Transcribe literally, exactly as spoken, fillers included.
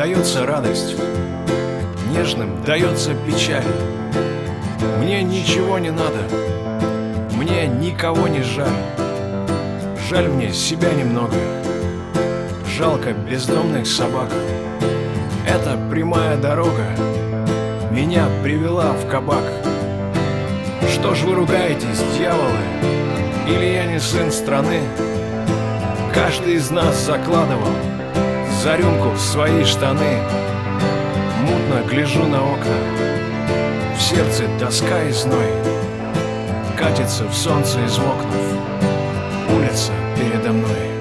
поется радость, нежным дается печаль. Мне ничего не надо, мне никого не жаль. Жаль мне себя немного, жалко бездомных собак. Эта прямая дорога меня привела в кабак. Что ж вы ругаетесь, дьяволы? Или я не сын страны? Каждый из нас закладывал за рюмку в свои штаны. Мутно гляжу на окна, в сердце тоска и зной. Катится в солнце из окнов улица передо мной.